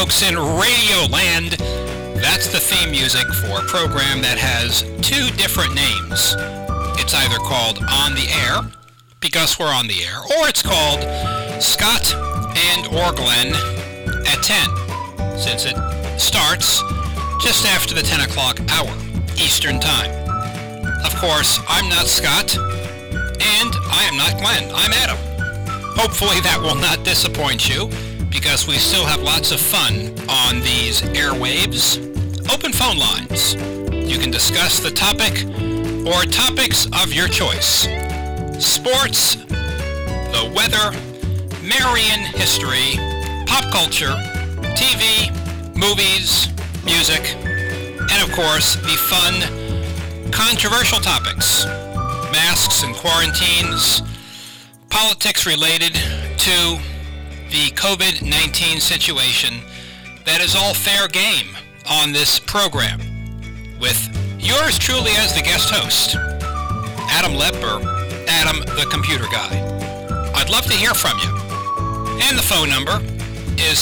folks in Radio Land. That's the theme music for a program that has two different names. It's either called On the Air, because we're on the air, or it's called Scott and or Glenn at 10, since it starts just after the 10 o'clock hour, Eastern Time. Of course, I'm not Scott, and I am not Glenn. I'm Adam. Hopefully that will not disappoint you, because we still have lots of fun on these airwaves. Open phone lines. You can discuss the topic or topics of your choice. Sports, the weather, Marian history, pop culture, TV, movies, music, and of course the fun, controversial topics, masks and quarantines, politics related to the COVID-19 situation. That is all fair game on this program, with yours truly as the guest host, Adam Lepp, or Adam the Computer Guy. I'd love to hear from you. And the phone number is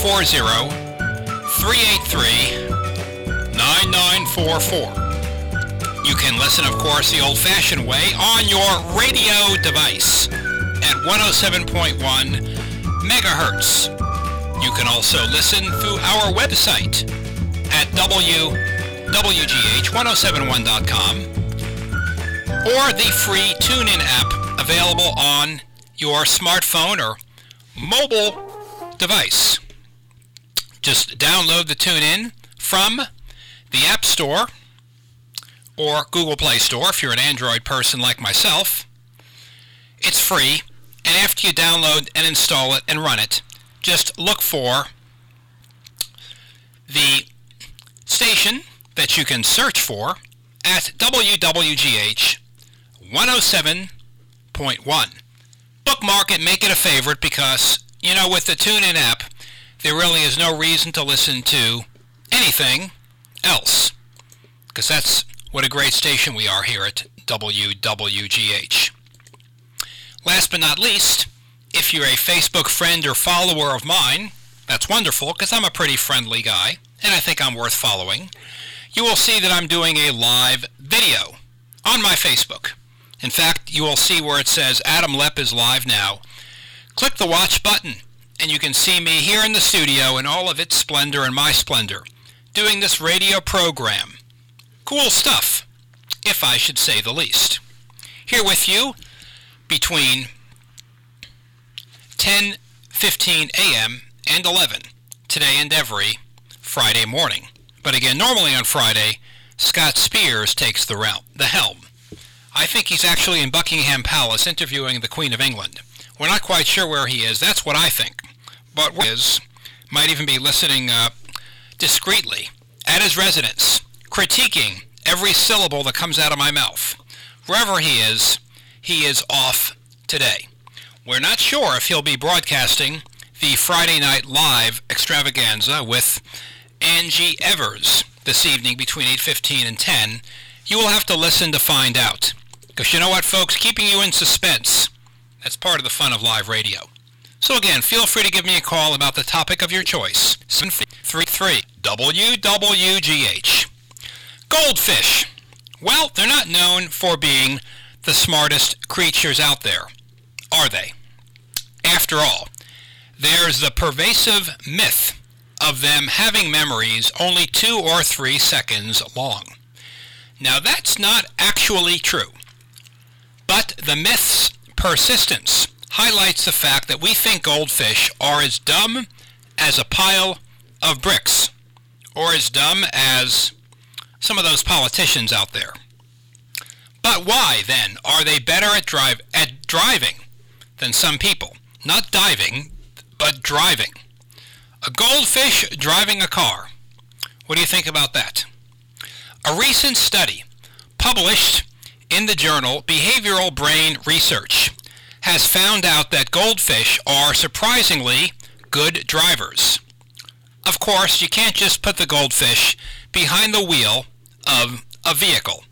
740-383-9944. You can listen, of course, the old-fashioned way on your radio device at 107.1 megahertz. You can also listen through our website at wwgh1071.com or the free TuneIn app available on your smartphone or mobile device. Just download the TuneIn from the App Store or Google Play Store if you're an Android person like myself. It's free. And after you download and install it and run it, just look for the station that you can search for at WWGH 107.1. Bookmark it, make it a favorite, because, with the TuneIn app, there really is no reason to listen to anything else, because that's what a great station we are here at WWGH. Last but not least, if you're a Facebook friend or follower of mine, that's wonderful, because I'm a pretty friendly guy, and I think I'm worth following. You will see that I'm doing a live video on my Facebook. In fact, you will see where it says Adam Lepp is live now. Click the watch button, and you can see me here in the studio in all of its splendor and my splendor, doing this radio program. Cool stuff, if I should say the least. Here with you, between 10:15 a.m. and 11, today and every Friday morning. But again, normally on Friday, Scott Spears takes the helm. I think he's actually in Buckingham Palace interviewing the Queen of England. We're not quite sure where he is, that's what I think. But where he is, might even be listening discreetly at his residence, critiquing every syllable that comes out of my mouth. Wherever he is off today. We're not sure if he'll be broadcasting the Friday Night Live extravaganza with Angie Evers this evening between 8:15 and 10. You will have to listen to find out. Because you know what, folks? Keeping you in suspense, that's part of the fun of live radio. So again, feel free to give me a call about the topic of your choice. 733 WWGH. Goldfish. Well, they're not known for being the smartest creatures out there, are they? After all, there's the pervasive myth of them having memories only 2 or 3 seconds long. Now, that's not actually true, but the myth's persistence highlights the fact that we think goldfish are as dumb as a pile of bricks, or as dumb as some of those politicians out there. But why, then, are they better at driving than some people? Not diving, but driving. A goldfish driving a car. What do you think about that? A recent study published in the journal Behavioral Brain Research has found out that goldfish are surprisingly good drivers. Of course, you can't just put the goldfish behind the wheel of a vehicle.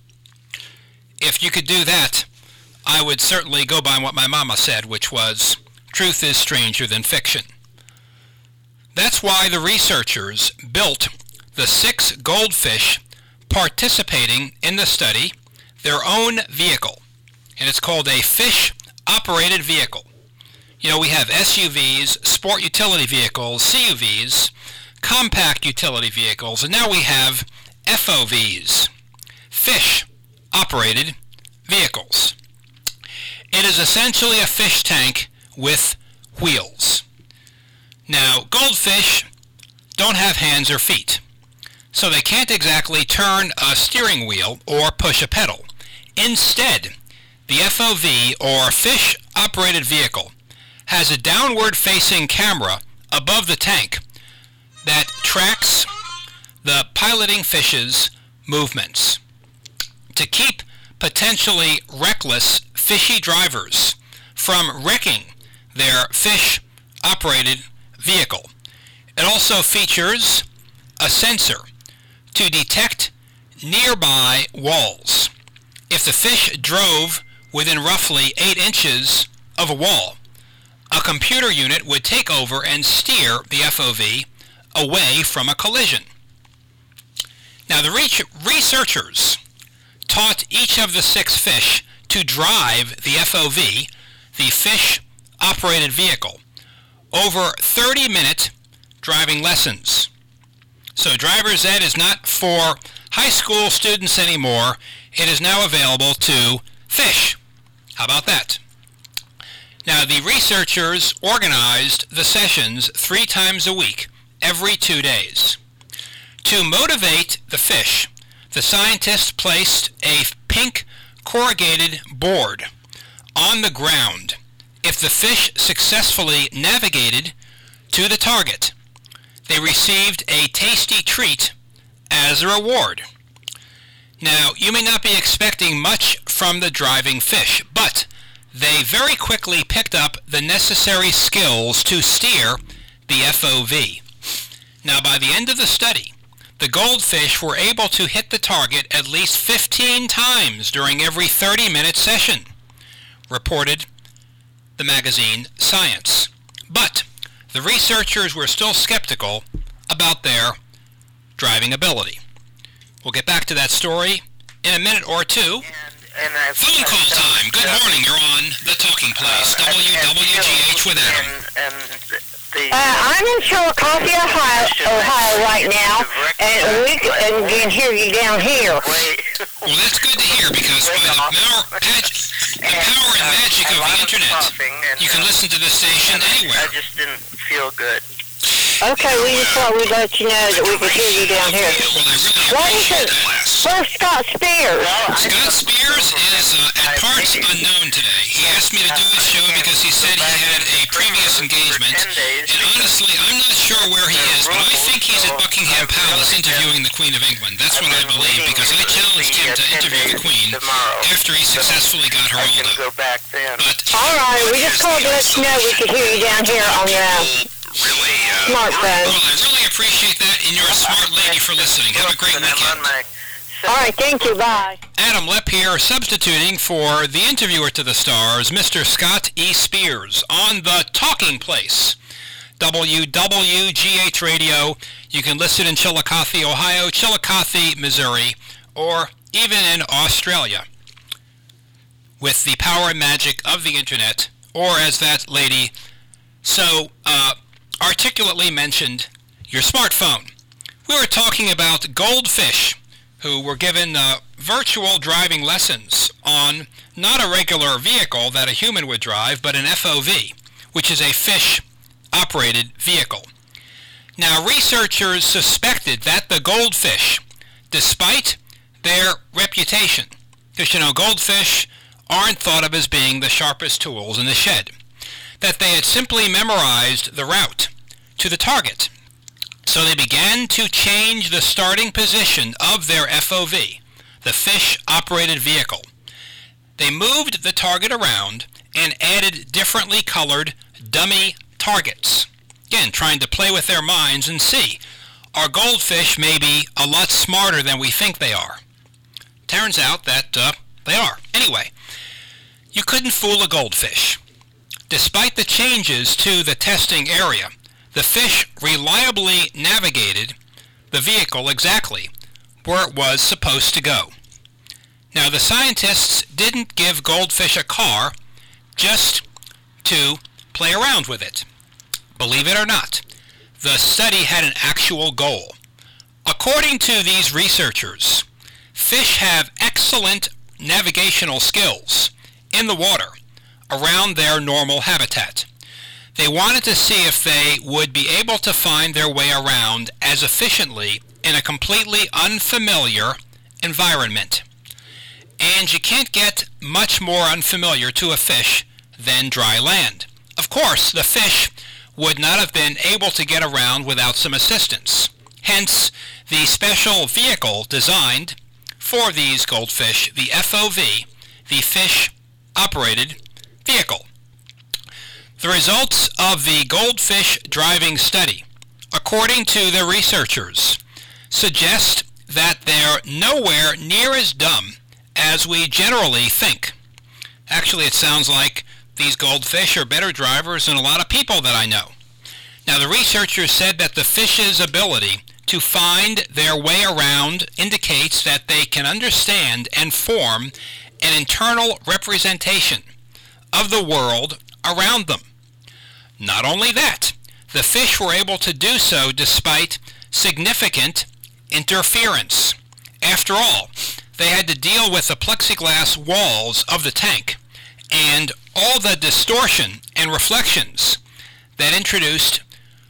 If you could do that, I would certainly go by what my mama said, which was, truth is stranger than fiction. That's why the researchers built the 6 goldfish participating in the study their own vehicle, and it's called a fish-operated vehicle. You know, we have SUVs, sport utility vehicles, CUVs, compact utility vehicles, and now we have FOVs, fish-operated vehicles. It is essentially a fish tank with wheels. Now, goldfish don't have hands or feet, so they can't exactly turn a steering wheel or push a pedal. Instead, the FOV, or fish-operated vehicle, has a downward-facing camera above the tank that tracks the piloting fish's movements. To keep potentially reckless fishy drivers from wrecking their fish-operated vehicle, it also features a sensor to detect nearby walls. If the fish drove within roughly 8 inches of a wall, a computer unit would take over and steer the FOV away from a collision. Now, the researchers taught each of the 6 fish to drive the FOV, the fish-operated vehicle, over 30-minute driving lessons. So driver's ed is not for high school students anymore. It is now available to fish. How about that? Now, the researchers organized the sessions 3 times a week, every 2 days. To motivate the fish, the scientists placed a pink corrugated board on the ground. If the fish successfully navigated to the target, they received a tasty treat as a reward. Now, you may not be expecting much from the driving fish, but they very quickly picked up the necessary skills to steer the FOV. Now, by the end of the study, the goldfish were able to hit the target at least 15 times during every 30-minute session, reported the magazine Science. But the researchers were still skeptical about their driving ability. We'll get back to that story in a minute or two. Phone call time. Good morning. You're on The Talking Place, WWGH with Adam. I'm in Chillicothe, Ohio right now, and we can hear you down here. Well, that's good to hear, because by the power and magic of the internet, you can listen to the station anywhere. I just didn't feel good. Okay, we just thought we'd let you know that we could hear you down here. Well, I really appreciate that. Where's Scott Spears? Scott Spears is at parts unknown today. He asked me to do his show because he said he had a previous engagement, and honestly, I'm not sure where he is, but I think he's at Buckingham Palace interviewing the Queen of England. That's what I believe, because I challenged him to interview the Queen after he successfully got her all up. But alright, we just called to let you know we could hear you down here on the smartphone. Well, I really appreciate that, and you're a smart lady for listening. Have a great weekend. Alright, thank you, bye. Adam Lepp here, substituting for the interviewer to the stars, Mr. Scott E. Spears, on The Talking Place, WWGH Radio. You can listen in Chillicothe, Ohio, Chillicothe, Missouri, or even in Australia, with the power and magic of the internet, or as that lady so articulately mentioned, your smartphone. We were talking about goldfish who were given virtual driving lessons on not a regular vehicle that a human would drive, but an FOV, which is a fish-operated vehicle. Now, researchers suspected that the goldfish, despite their reputation, because, you know, goldfish aren't thought of as being the sharpest tools in the shed, that they had simply memorized the route to the target. So they began to change the starting position of their FOV, the fish-operated vehicle. They moved the target around and added differently colored dummy targets. Again, trying to play with their minds and see, are goldfish maybe a lot smarter than we think they are? Turns out that they are. Anyway, you couldn't fool a goldfish. Despite the changes to the testing area, the the fish reliably navigated the vehicle exactly where it was supposed to go. Now, the scientists didn't give goldfish a car just to play around with it. Believe it or not, the study had an actual goal. According to these researchers, fish have excellent navigational skills in the water around their normal habitat. They wanted to see if they would be able to find their way around as efficiently in a completely unfamiliar environment. And you can't get much more unfamiliar to a fish than dry land. Of course, the fish would not have been able to get around without some assistance. Hence, the special vehicle designed for these goldfish, the FOV, the Fish Operated Vehicle. The results of the goldfish driving study, according to the researchers, suggest that they're nowhere near as dumb as we generally think. Actually, it sounds like these goldfish are better drivers than a lot of people that I know. Now, the researchers said that the fish's ability to find their way around indicates that they can understand and form an internal representation of the world around them. Not only that, the fish were able to do so despite significant interference. After all, they had to deal with the plexiglass walls of the tank and all the distortion and reflections that introduced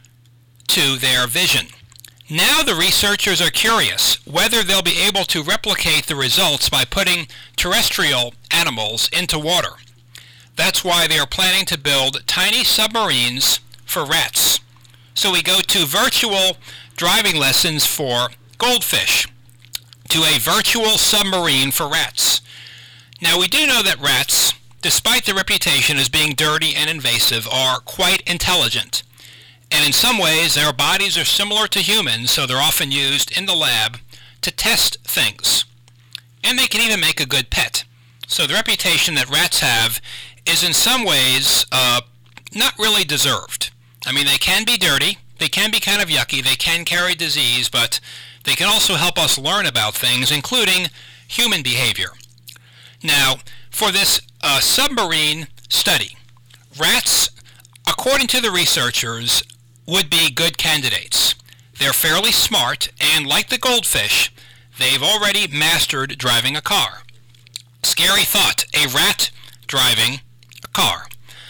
to their vision. Now the researchers are curious whether they'll be able to replicate the results by putting terrestrial animals into water. That's why they are planning to build tiny submarines for rats. So we go to virtual driving lessons for goldfish, to a virtual submarine for rats. Now we do know that rats, despite their reputation as being dirty and invasive, are quite intelligent. And in some ways their bodies are similar to humans, so they're often used in the lab to test things. And they can even make a good pet. So the reputation that rats have is in some ways not really deserved. I mean, they can be dirty, they can be kind of yucky, they can carry disease, but they can also help us learn about things, including human behavior. Now, for this submarine study, rats, according to the researchers, would be good candidates. They're fairly smart, and like the goldfish, they've already mastered driving a car. Scary thought, a rat driving a car.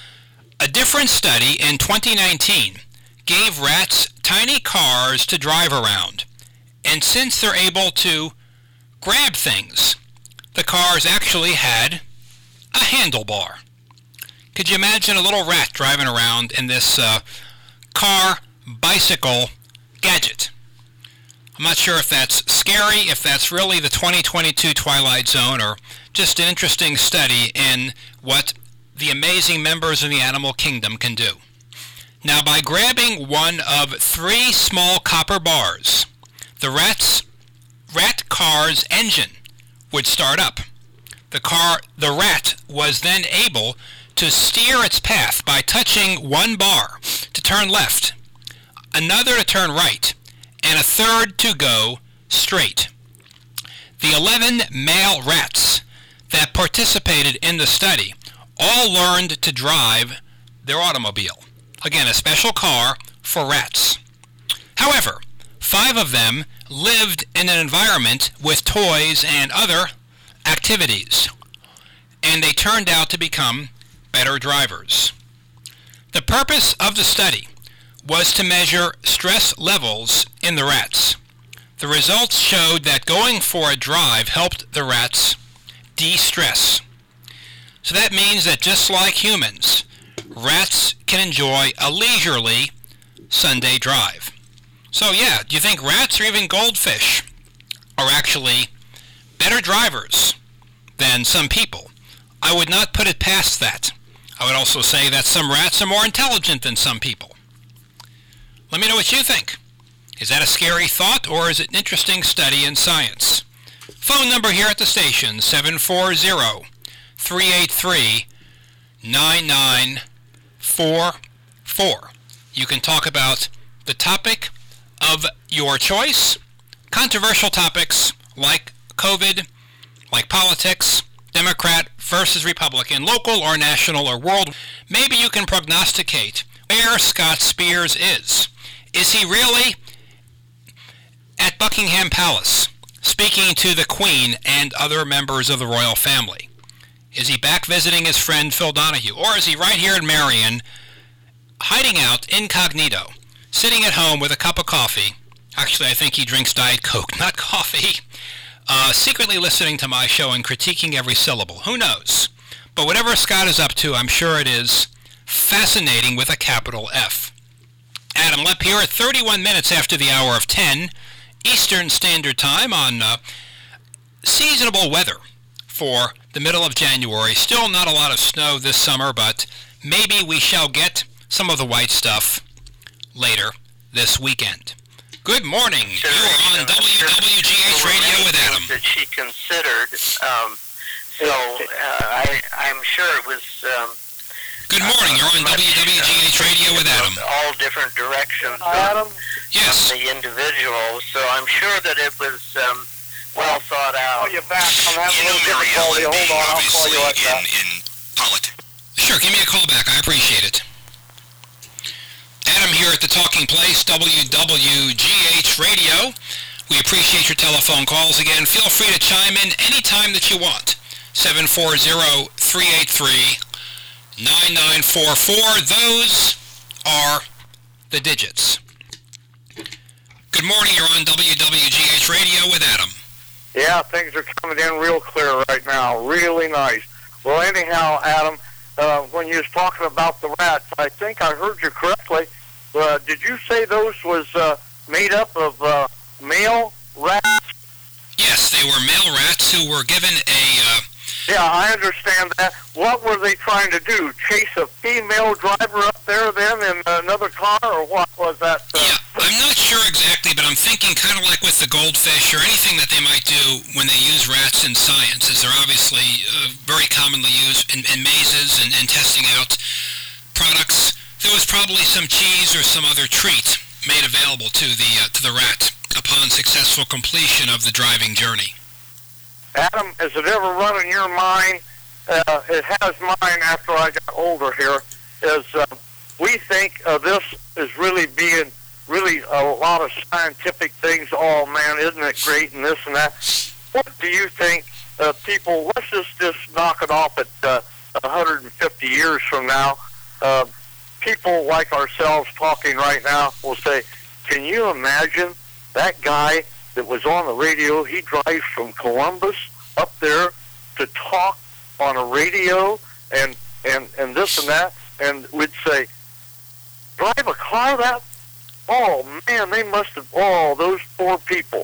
A different study in 2019 gave rats tiny cars to drive around, and since they're able to grab things, the cars actually had a handlebar. Could you imagine a little rat driving around in this car bicycle gadget? I'm not sure if that's scary, if that's really the 2022 Twilight Zone, or just an interesting study in what the amazing members of the animal kingdom can do. Now, by grabbing one of 3 small copper bars, the rat car's engine would start up. The rat was then able to steer its path by touching one bar to turn left, another to turn right, and a third to go straight. The 11 male rats that participated in the study all learned to drive their automobile. Again, a special car for rats. However, 5 of them lived in an environment with toys and other activities, and they turned out to become better drivers. The purpose of the study was to measure stress levels in the rats. The results showed that going for a drive helped the rats de-stress. So that means that just like humans, rats can enjoy a leisurely Sunday drive. So yeah, do you think rats or even goldfish are actually better drivers than some people? I would not put it past that. I would also say that some rats are more intelligent than some people. Let me know what you think. Is that a scary thought, or is it an interesting study in science? Phone number here at the station, 740-383-9944. You can talk about the topic of your choice, controversial topics like COVID, like politics, Democrat versus Republican, local or national or world. Maybe you can prognosticate where Scott Spears is. Is he really at Buckingham Palace, speaking to the Queen and other members of the royal family? Is he back visiting his friend Phil Donahue? Or is he right here in Marion, hiding out incognito, sitting at home with a cup of coffee? Actually, I think he drinks Diet Coke, not coffee. Secretly listening to my show and critiquing every syllable. Who knows? But whatever Scott is up to, I'm sure it is fascinating with a capital F. Adam Lepp here at 31 minutes after the hour of 10 Eastern Standard Time on seasonable weather for the middle of January. Still not a lot of snow this summer, but maybe we shall get some of the white stuff later this weekend. Good morning. You're on WWGH Radio with Adam. That she considered. I'm sure it was. Good morning. You're on WWGH Radio with Adam. All different directions. Adam? Yes. The individual. So I'm sure that it was well thought out. You're back. I'm having a little difficulty. Hold on. I'll call you right back. In politics. Sure. Give me a call back. I appreciate it. Adam here at the Talking Place, WWGH Radio. We appreciate your telephone calls. Again, feel free to chime in anytime that you want. 740-383-9944. Those are the digits. Good morning. You're on WWGH Radio with Adam. Yeah, things are coming in real clear right now. Really nice. Well, anyhow, Adam, when you was talking about the rats, I think I heard you correctly. Did you say those was made up of male rats? Yes, they were male rats who were given a... Yeah, I understand that. What were they trying to do? Chase a female driver up there then in another car, or what was that? Yeah, I'm not sure exactly, but I'm thinking kind of like with the goldfish or anything that they might do when they use rats in science, as they're obviously very commonly used in mazes and testing out products. There was probably some cheese or some other treat made available to the rat upon successful completion of the driving journey. Adam, has it ever run in your mind? It has mine after I got older here. Is we think this is really being really a lot of scientific things. Oh man, isn't it great and this and that? What do you think people? Let's just knock it off at 150 years from now. People like ourselves talking right now will say, "Can you imagine that guy that was on the radio? He drives from Columbus up there to talk on a radio and this and that," and we'd say, "Drive a car that? Oh man, they must have. Oh, those poor people."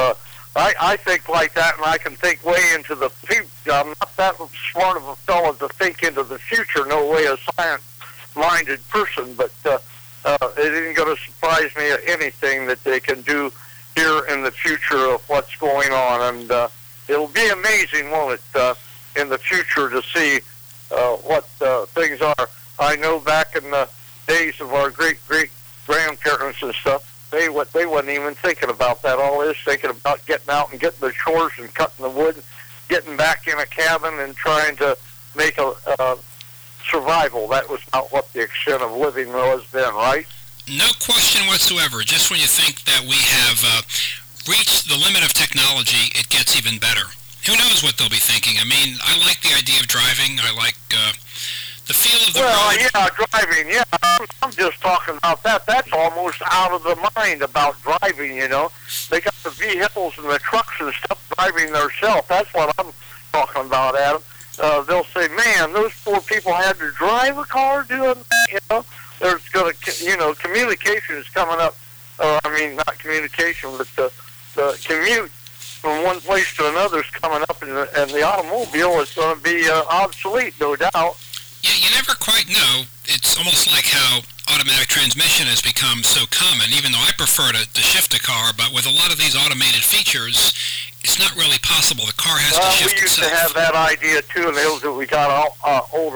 I think like that, and I can think way into the future. I'm not that smart of a fellow to think into the future. No way, a science-minded person, but it isn't going to surprise me at anything that they can do here in the future of what's going on, and it'll be amazing, won't it, in the future to see what things are. I know back in the days of our great-great-grandparents and stuff, they wasn't even thinking about that. All they was thinking about getting out and getting the chores and cutting the wood, getting back in a cabin and trying to make a survival. That was not what the extent of living was then, right? No question whatsoever. Just when you think that we have reached the limit of technology, it gets even better. Who knows what they'll be thinking? I mean, I like the idea of driving. I like the feel of the road. Well, yeah, driving, yeah. I'm just talking about that. That's almost out of the mind about driving, you know. They got the vehicles and the trucks and stuff driving themselves. That's what I'm talking about, Adam. They'll say, man, those poor people had to drive a car doing that, you know. There's going to, you know, communication is coming up. I mean, not communication, but the commute from one place to another is coming up, and the automobile is going to be obsolete, no doubt. Yeah, you never quite know. It's almost like how automatic transmission has become so common, even though I prefer to shift a car, but with a lot of these automated features, it's not really possible. The car has to shift itself. We used to have that idea, too, and as we got older,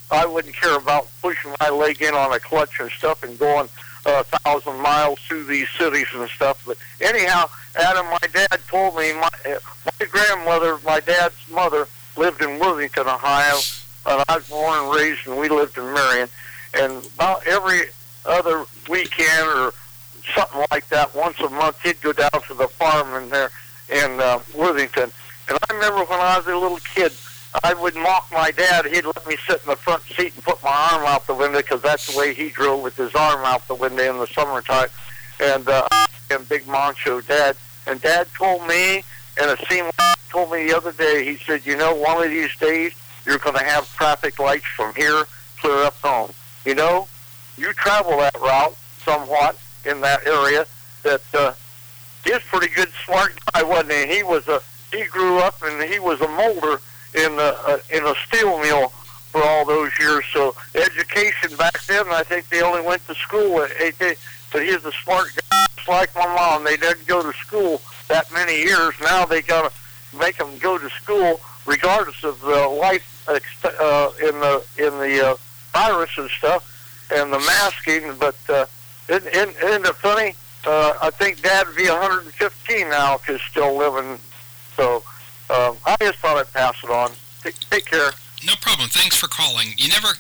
I wouldn't care about pushing my leg in on a clutch and stuff and going 1,000 miles through these cities and stuff. But anyhow, Adam, my dad told me my grandmother, my dad's mother, lived in Worthington, Ohio, and I was born and raised, and we lived in Marion. And about every other weekend or something like that, once a month, he'd go down to the farm in there in Worthington. And I remember when I was a little kid, I would mock my dad. He'd let me sit in the front seat and put my arm out the window because that's the way he drove, with his arm out the window in the summertime. And and big macho dad. And Dad told me, and it seemed like he told me the other day, he said, you know, one of these days you're going to have traffic lights from here clear up home. You know, you travel that route somewhat in that area. That he's a pretty good, smart guy, wasn't he? He grew up and he was a molder in a steel mill for all those years. So education back then, I think they only went to school at 8 but he's a smart guy, just like my mom. They didn't go to school that many years. Now they got to make them go to school regardless of the life in the virus and stuff and the masking. But isn't it funny? I think Dad would be 115 now if he's still living. So I just thought I'd pass it on. Take care. No problem. Thanks for calling. You never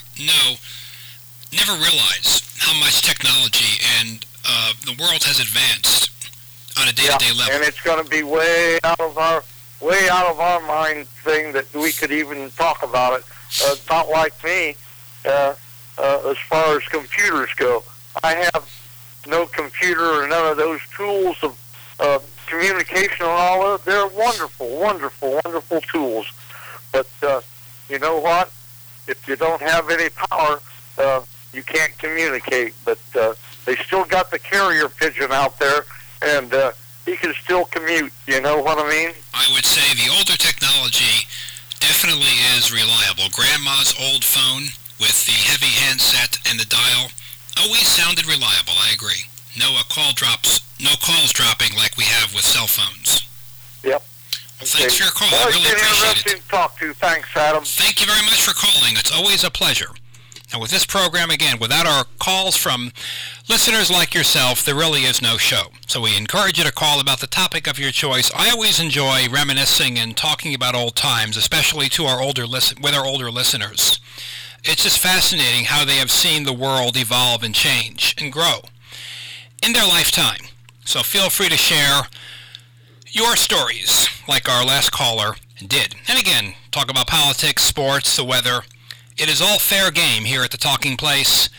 realize how much technology and the world has advanced on a day-to-day level. And it's going to be way out of our mind thing that we could even talk about it. Not like me, as far as computers go. I have no computer or none of those tools of communication and all of it. They're wonderful, wonderful, wonderful tools. But you know what? If you don't have any power, you can't communicate. But they still got the carrier pigeon out there, and he can still commute. You know what I mean? I would say the older technology definitely is reliable. Grandma's old phone with the heavy handset and the dial always sounded reliable. I agree. No calls dropping like we have with cell phones. Yep. Well, thanks for your call. Well, I really appreciate it. Interesting to talk to. Thanks, Adam. Thank you very much for calling. It's always a pleasure. And with this program, again, without our calls from listeners like yourself, there really is no show. So we encourage you to call about the topic of your choice. I always enjoy reminiscing and talking about old times, especially to our older listeners. It's just fascinating how they have seen the world evolve and change and grow in their lifetime. So feel free to share your stories like our last caller did. And again, talk about politics, sports, the weather. It is all fair game here at the Talking Place,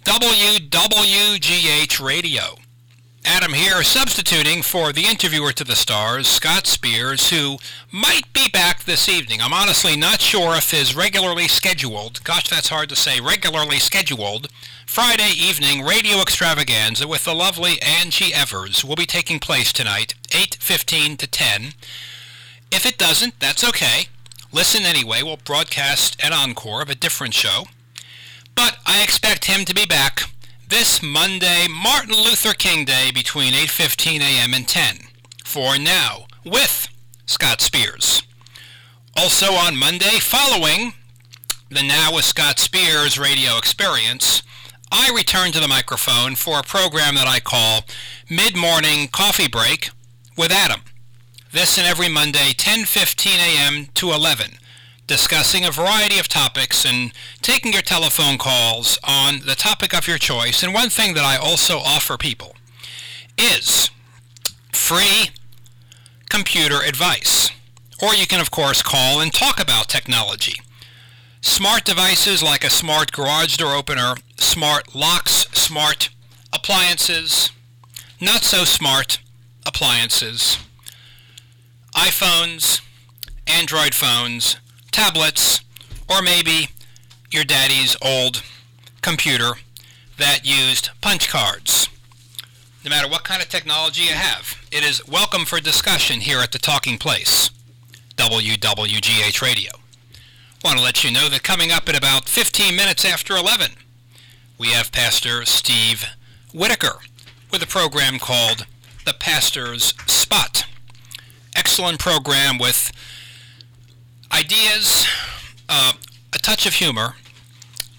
WWGH Radio. Adam here, substituting for the interviewer to the stars, Scott Spears, who might be back this evening. I'm honestly not sure if his regularly scheduled, gosh, that's hard to say, regularly scheduled Friday evening radio extravaganza with the lovely Angie Evers will be taking place tonight, 8:15 to 10. If it doesn't, that's okay. Listen anyway. We'll broadcast an encore of a different show. But I expect him to be back this Monday, Martin Luther King Day, between 8:15 a.m. and 10. For Now with Scott Spears. Also on Monday, following the Now with Scott Spears radio experience, I return to the microphone for a program that I call Mid-Morning Coffee Break with Adam. This and every Monday, 10:15 a.m. to 11, discussing a variety of topics and taking your telephone calls on the topic of your choice. And one thing that I also offer people is free computer advice. Or you can, of course, call and talk about technology. Smart devices like a smart garage door opener, smart locks, smart appliances, not so smart appliances, iPhones, Android phones, tablets, or maybe your daddy's old computer that used punch cards. No matter what kind of technology you have, it is welcome for discussion here at the Talking Place, WWGH Radio. Want to let you know that coming up at about 15 minutes after 11, we have Pastor Steve Whitaker with a program called The Pastor's Spot. Excellent program with ideas, a touch of humor,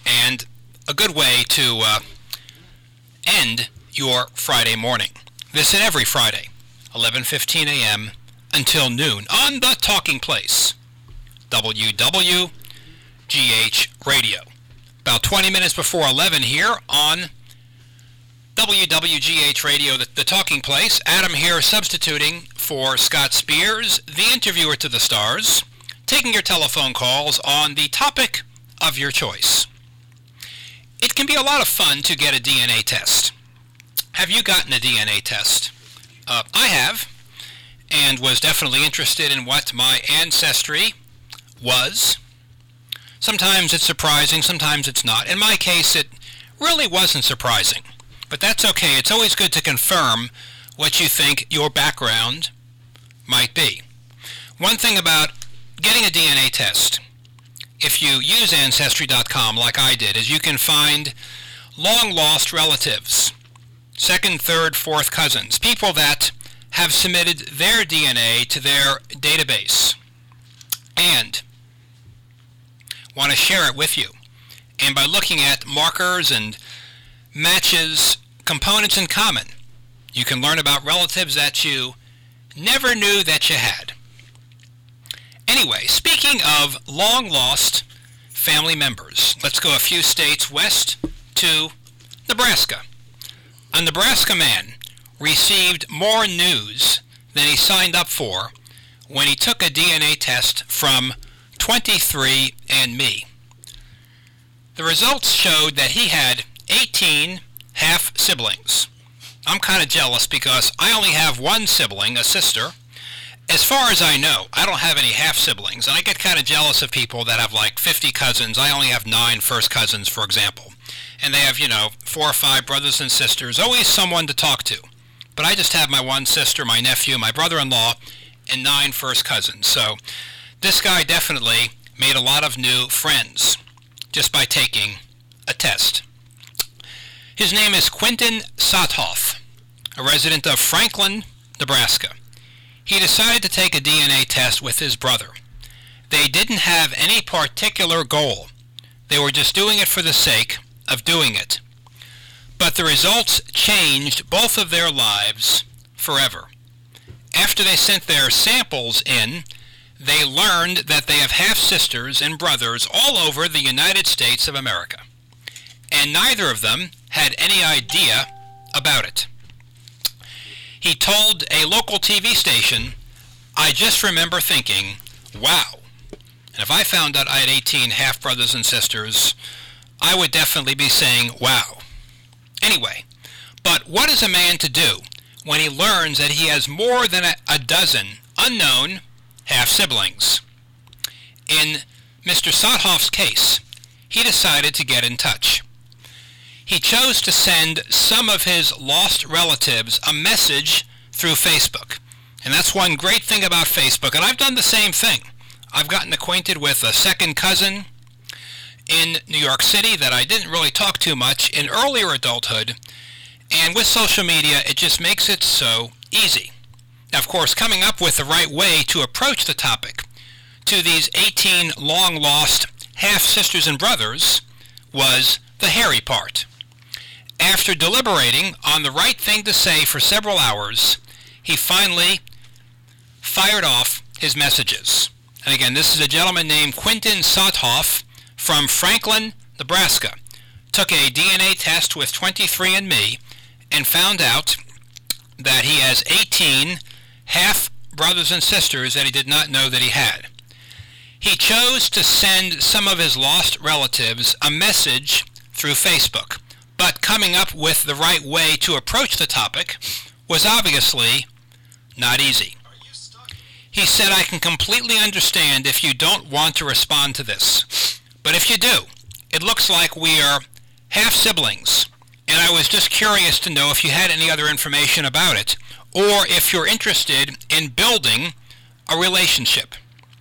a good way to end your Friday morning. This and every Friday, 11:15 a.m. until noon on the Talking Place, WWGH Radio. About 20 minutes before 11 here on WWGH Radio, the Talking Place. Adam here substituting for Scott Spears, the interviewer to the stars, taking your telephone calls on the topic of your choice. It can be a lot of fun to get a DNA test. Have you gotten a DNA test? I have, and was definitely interested in what my ancestry was. Sometimes it's surprising, sometimes it's not. In my case, it really wasn't surprising. But that's okay. It's always good to confirm what you think your background might be. One thing about getting a DNA test, if you use Ancestry.com like I did, is you can find long-lost relatives, second, third, fourth cousins, people that have submitted their DNA to their database and want to share it with you. And by looking at markers and matches, components in common, you can learn about relatives that you never knew that you had. Anyway, speaking of long-lost family members, let's go a few states west to Nebraska. A Nebraska man received more news than he signed up for when he took a DNA test from 23andMe. The results showed that he had 18 half-siblings. I'm kind of jealous because I only have one sibling, a sister. As far as I know, I don't have any half-siblings, and I get kind of jealous of people that have like 50 cousins. I only have 9 first cousins, for example. And they have, 4 or 5 brothers and sisters, always someone to talk to. But I just have my one sister, my nephew, my brother-in-law, and 9 first cousins. So this guy definitely made a lot of new friends just by taking a test. His name is Quentin Sothoff, a resident of Franklin, Nebraska. He decided to take a DNA test with his brother. They didn't have any particular goal. They were just doing it for the sake of doing it. But the results changed both of their lives forever. After they sent their samples in, they learned that they have half-sisters and brothers all over the United States of America. And neither of them had any idea about it. He told a local TV station, "I just remember thinking, wow. And if I found out I had 18 half-brothers and sisters, I would definitely be saying, wow." Anyway, but what is a man to do when he learns that he has more than a dozen unknown half-siblings? In Mr. Sothoff's case, he decided to get in touch. He chose to send some of his lost relatives a message through Facebook. And that's one great thing about Facebook, and I've done the same thing. I've gotten acquainted with a second cousin in New York City that I didn't really talk to much in earlier adulthood, and with social media, it just makes it so easy. Now, of course, coming up with the right way to approach the topic to these 18 long-lost half-sisters and brothers was the hairy part. After deliberating on the right thing to say for several hours, he finally fired off his messages. And again, this is a gentleman named Quentin Sothoff from Franklin, Nebraska. Took a DNA test with 23andMe and found out that he has 18 half-brothers and sisters that he did not know that he had. He chose to send some of his lost relatives a message through Facebook, but coming up with the right way to approach the topic was obviously not easy. He said, "I can completely understand if you don't want to respond to this, but if you do, it looks like we are half-siblings, and I was just curious to know if you had any other information about it, or if you're interested in building a relationship."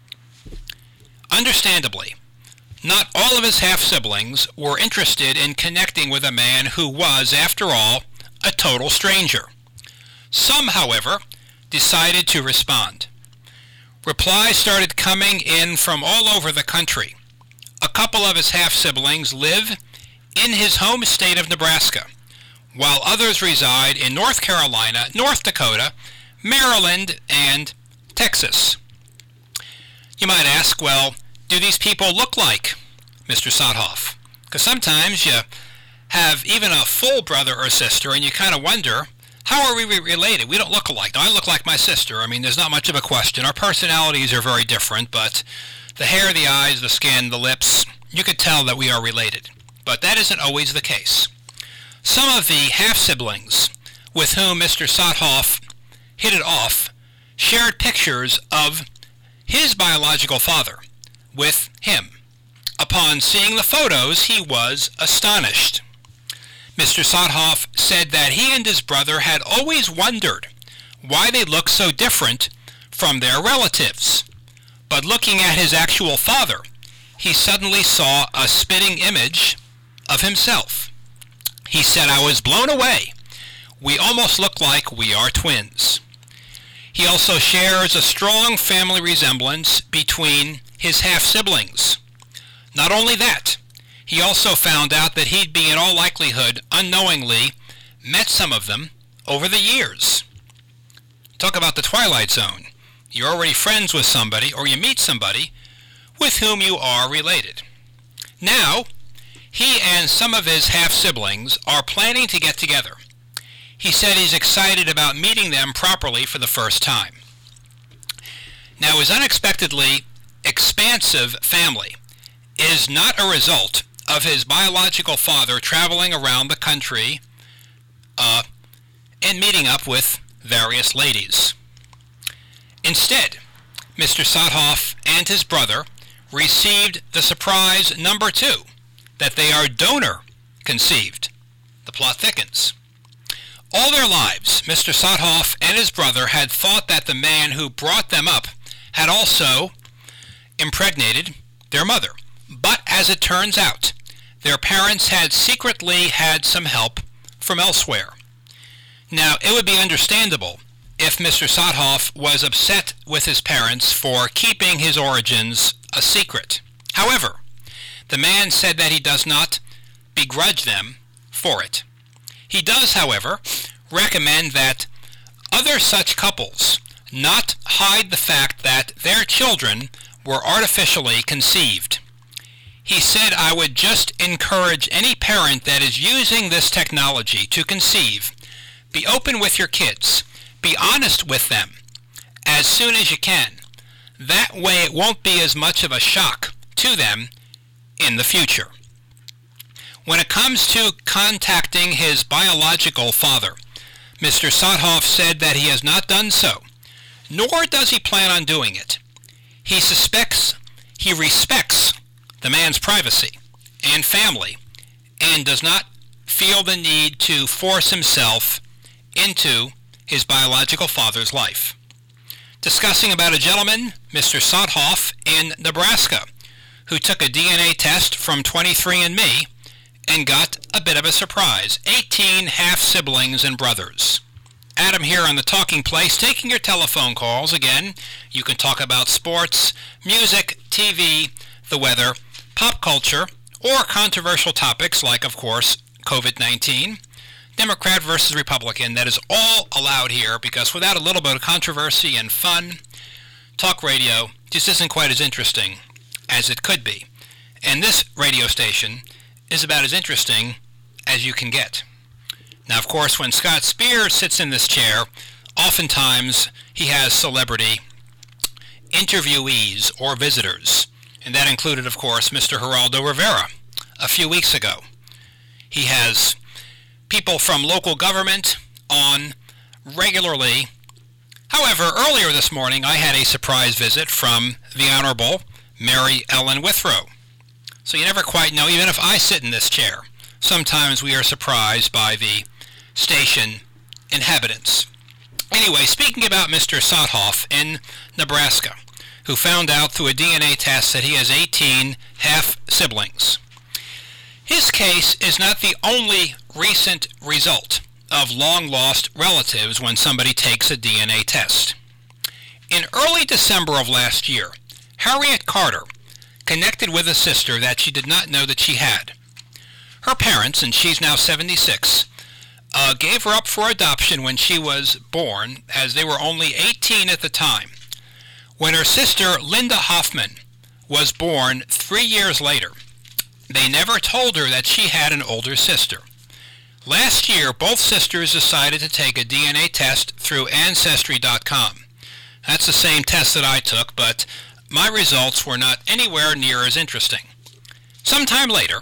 Understandably, not all of his half-siblings were interested in connecting with a man who was, after all, a total stranger. Some, however, decided to respond. Replies started coming in from all over the country. A couple of his half-siblings live in his home state of Nebraska, while others reside in North Carolina, North Dakota, Maryland, and Texas. You might ask, well, do these people look like Mr. Sothoff? Because sometimes you have even a full brother or sister, and you kind of wonder, how are we related? We don't look alike. Now, I look like my sister. I mean, there's not much of a question. Our personalities are very different, but the hair, the eyes, the skin, the lips, you could tell that we are related. But that isn't always the case. Some of the half-siblings with whom Mr. Sothoff hit it off shared pictures of his biological father with him. Upon seeing the photos, he was astonished. Mr. Sothoff said that he and his brother had always wondered why they looked so different from their relatives. But looking at his actual father, he suddenly saw a spitting image of himself. He said, "I was blown away. We almost look like we are twins." He also shares a strong family resemblance between his half-siblings. Not only that, he also found out that he'd be in all likelihood unknowingly met some of them over the years. Talk about the Twilight Zone. You're already friends with somebody, or you meet somebody with whom you are related. Now, he and some of his half-siblings are planning to get together. He said he's excited about meeting them properly for the first time. Now, his unexpectedly expansive family is not a result of his biological father traveling around the country and meeting up with various ladies. Instead, Mr. Sothoff and his brother received the surprise number 2, that they are donor-conceived. The plot thickens. All their lives, Mr. Sothoff and his brother had thought that the man who brought them up had also impregnated their mother. But as it turns out, their parents had secretly had some help from elsewhere. Now, it would be understandable if Mr. Sothoff was upset with his parents for keeping his origins a secret. However, the man said that he does not begrudge them for it. He does, however, recommend that other such couples not hide the fact that their children were artificially conceived. He said, "I would just encourage any parent that is using this technology to conceive, be open with your kids, be honest with them as soon as you can. That way it won't be as much of a shock to them in the future." When it comes to contacting his biological father, Mr. Sothoff said that he has not done so, nor does he plan on doing it. He respects the man's privacy and family, and does not feel the need to force himself into his biological father's life. Discussing about a gentleman, Mr. Sothoff, in Nebraska, who took a DNA test from 23andMe and got a bit of a surprise. 18 half-siblings and brothers. Adam here on The Talking Place, taking your telephone calls. Again, you can talk about sports, music, TV, the weather, pop culture, or controversial topics like, of course, COVID-19, Democrat versus Republican. That is all allowed here, because without a little bit of controversy and fun, talk radio just isn't quite as interesting as it could be. And this radio station is about as interesting as you can get. Now, of course, when Scott Spears sits in this chair, oftentimes he has celebrity interviewees or visitors, and that included, of course, Mr. Geraldo Rivera a few weeks ago. He has people from local government on regularly. However, earlier this morning I had a surprise visit from the Honorable Mary Ellen Withrow. So you never quite know, even if I sit in this chair, sometimes we are surprised by the station inhabitants. Anyway, speaking about Mr. Sothoff in Nebraska, who found out through a DNA test that he has 18 half-siblings. His case is not the only recent result of long-lost relatives when somebody takes a DNA test. In early December of last year, Harriet Carter connected with a sister that she did not know that she had. Her parents, and she's now 76, gave her up for adoption when she was born, as they were only 18 at the time. When her sister, Linda Hoffman, was born 3 years later, they never told her that she had an older sister. Last year, both sisters decided to take a DNA test through Ancestry.com. That's the same test that I took, but my results were not anywhere near as interesting. Sometime later,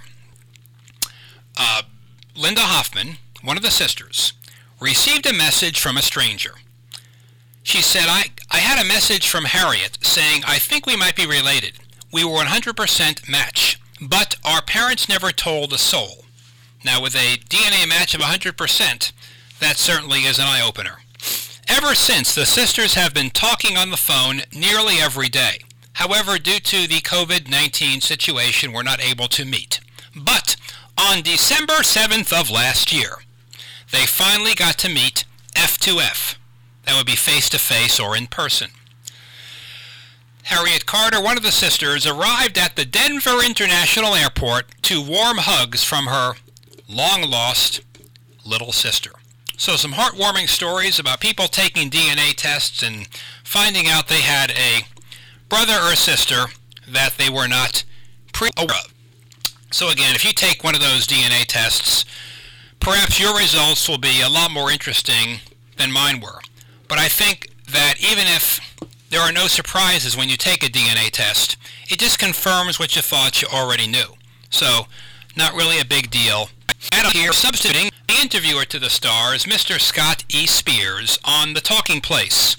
Linda Hoffman, one of the sisters, received a message from a stranger. She said, I had a message from Harriet saying, I think we might be related. We were 100% match, but our parents never told a soul. Now, with a DNA match of 100%, that certainly is an eye-opener. Ever since, the sisters have been talking on the phone nearly every day. However, due to the COVID-19 situation, we're not able to meet. But on December 7th of last year, they finally got to meet F2F. That would be face-to-face or in person. Harriet Carter, one of the sisters, arrived at the Denver International Airport to warm hugs from her long-lost little sister. So some heartwarming stories about people taking DNA tests and finding out they had a brother or sister that they were not pre-aware of. So again, if you take one of those DNA tests, perhaps your results will be a lot more interesting than mine were. But I think that even if there are no surprises when you take a DNA test, it just confirms what you thought you already knew. So, not really a big deal. And here, substituting the interviewer to the star is Mr. Scott E. Spears on The Talking Place,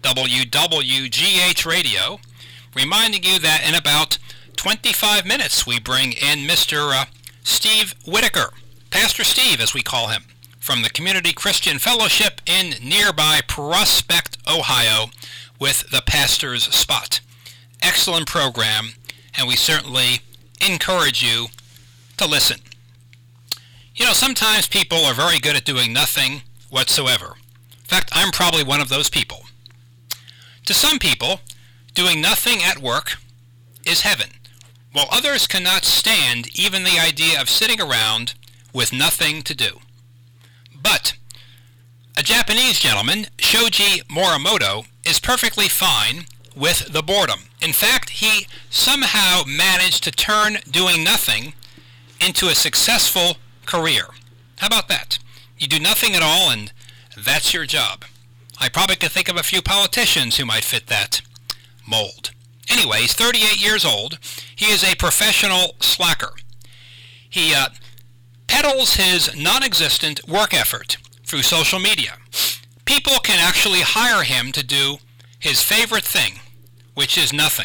WWGH Radio, reminding you that in about 25 minutes we bring in Mr. Steve Whitaker, Pastor Steve as we call him, from the Community Christian Fellowship in nearby Prospect, Ohio, with the Pastor's Spot. Excellent program, and we certainly encourage you to listen. You know, sometimes people are very good at doing nothing whatsoever. In fact, I'm probably one of those people. To some people, doing nothing at work is heaven, while others cannot stand even the idea of sitting around with nothing to do. But a Japanese gentleman, Shoji Morimoto, is perfectly fine with the boredom. In fact, he somehow managed to turn doing nothing into a successful career. How about that? You do nothing at all, and that's your job. I probably could think of a few politicians who might fit that mold. Anyway, he's 38 years old. He is a professional slacker. He peddles his non-existent work effort through social media. People can actually hire him to do his favorite thing, which is nothing.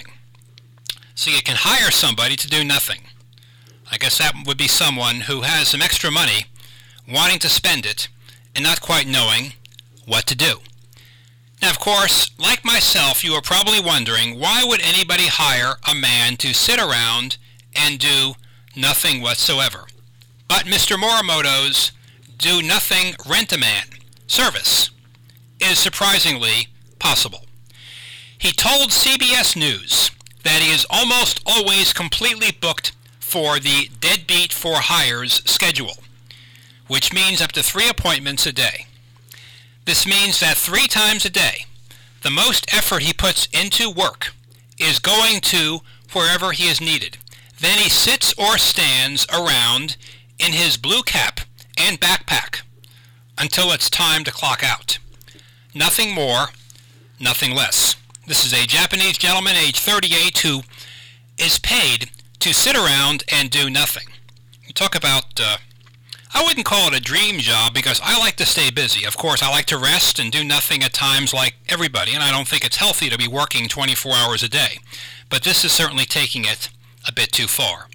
So you can hire somebody to do nothing. I guess that would be someone who has some extra money, wanting to spend it, and not quite knowing what to do. Now, of course, like myself, you are probably wondering, why would anybody hire a man to sit around and do nothing whatsoever? But Mr. Morimoto's Do Nothing Rent-A-Man service is surprisingly possible. He told CBS News that he is almost always completely booked for the Deadbeat for Hires schedule, which means up to 3 appointments a day. This means that 3 times a day, the most effort he puts into work is going to wherever he is needed. Then he sits or stands around in his blue cap and backpack until it's time to clock out. Nothing more, nothing less. This is a Japanese gentleman, age 38, who is paid to sit around and do nothing. You talk about, I wouldn't call it a dream job because I like to stay busy. Of course, I like to rest and do nothing at times like everybody, and I don't think it's healthy to be working 24 hours a day. But this is certainly taking it a bit too far.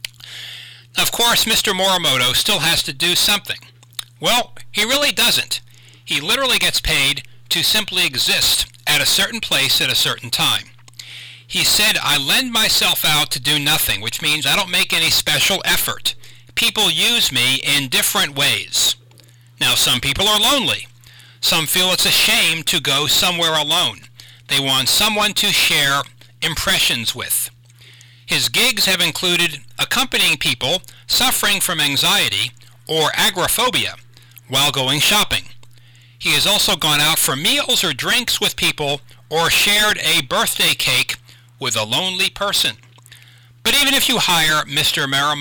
Of course, Mr. Morimoto still has to do something. Well, he really doesn't. He literally gets paid to simply exist at a certain place at a certain time. He said, I lend myself out to do nothing, which means I don't make any special effort. People use me in different ways. Now, some people are lonely. Some feel it's a shame to go somewhere alone. They want someone to share impressions with. His gigs have included accompanying people suffering from anxiety or agoraphobia while going shopping. He has also gone out for meals or drinks with people or shared a birthday cake with a lonely person. But even if you hire Mr.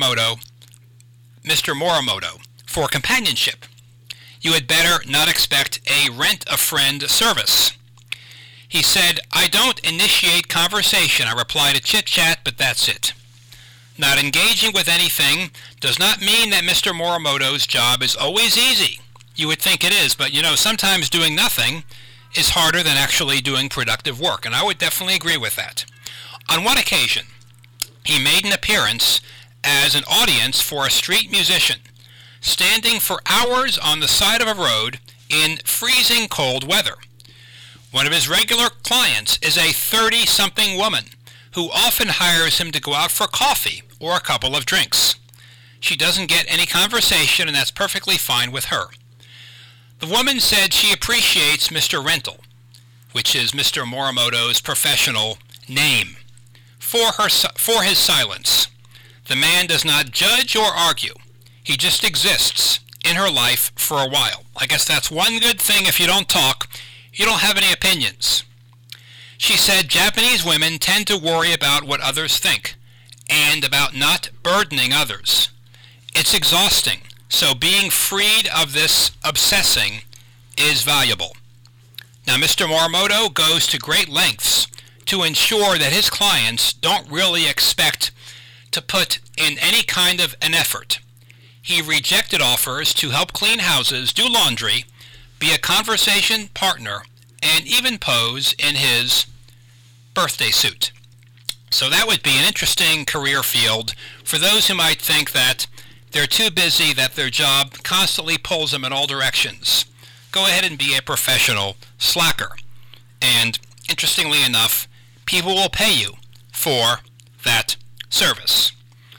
Morimoto for companionship, you had better not expect a rent-a-friend service. He said, "I don't initiate conversation. I reply to chit-chat, but that's it." Not engaging with anything does not mean that Mr. Morimoto's job is always easy. You would think it is, but sometimes doing nothing is harder than actually doing productive work, and I would definitely agree with that. On one occasion, he made an appearance as an audience for a street musician, standing for hours on the side of a road in freezing cold weather. One of his regular clients is a 30-something woman who often hires him to go out for coffee or a couple of drinks. She doesn't get any conversation, and that's perfectly fine with her. The woman said she appreciates Mr. Rental, which is Mr. Morimoto's professional name, for his silence. The man does not judge or argue. He just exists in her life for a while. I guess that's one good thing. If you don't talk, you don't have any opinions. She said Japanese women tend to worry about what others think and about not burdening others. It's exhausting, so being freed of this obsessing is valuable. Now, Mr. Morimoto goes to great lengths to ensure that his clients don't really expect to put in any kind of an effort. He rejected offers to help clean houses, do laundry, be a conversation partner, and even pose in his birthday suit. So that would be an interesting career field for those who might think that they're too busy, that their job constantly pulls them in all directions. Go ahead and be a professional slacker. And interestingly enough, people will pay you for that service.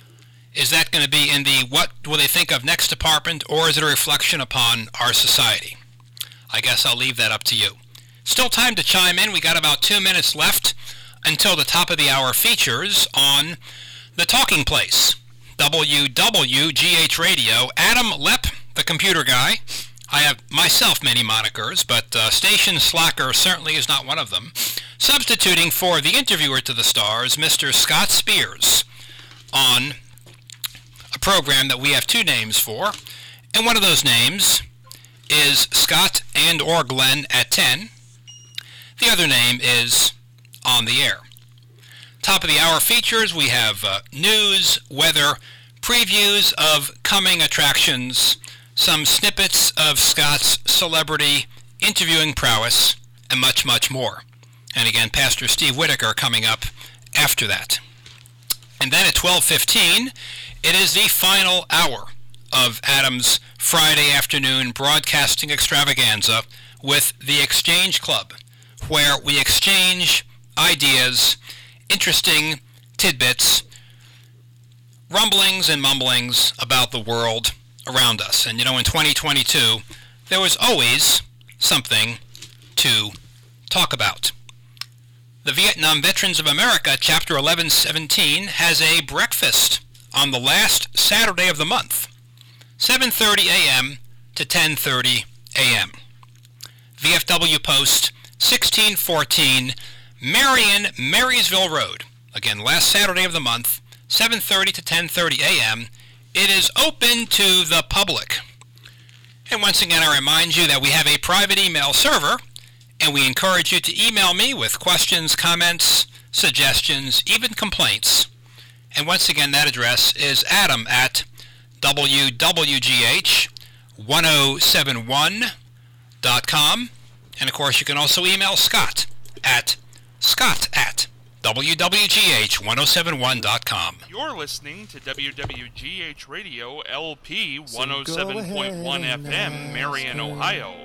Is that going to be in the what will they think of next department, or is it a reflection upon our society? I guess I'll leave that up to you. Still time to chime in. We got about 2 minutes left until the top of the hour features on The Talking Place, WWGH Radio. Adam Lepp, the computer guy. I have myself many monikers, but Station Slacker certainly is not one of them. Substituting for the interviewer to the stars, Mr. Scott Spears, on a program that we have two names for, and one of those names is Scott and or Glenn at 10. The other name is On the Air. Top of the hour features, we have news, weather, previews of coming attractions, some snippets of Scott's celebrity interviewing prowess, and much, much more. And again, Pastor Steve Whitaker coming up after that. And then at 12:15, it is the final hour of Adam's Friday afternoon broadcasting extravaganza with the Exchange Club, where we exchange ideas, interesting tidbits, rumblings and mumblings about the world around us. And in 2022, there was always something to talk about. The Vietnam Veterans of America, Chapter 1117, has a breakfast on the last Saturday of the month, 7:30 a.m. to 10:30 a.m. VFW Post, 1614 Marion, Marysville Road. Again, last Saturday of the month, 7:30 to 10:30 a.m. It is open to the public. And once again, I remind you that we have a private email server, and we encourage you to email me with questions, comments, suggestions, even complaints. And once again, that address is adam@wwgh1071.com. And of course, you can also email Scott at wwgh1071.com. You're listening to WWGH Radio LP 107.1 FM, Marion, Ohio.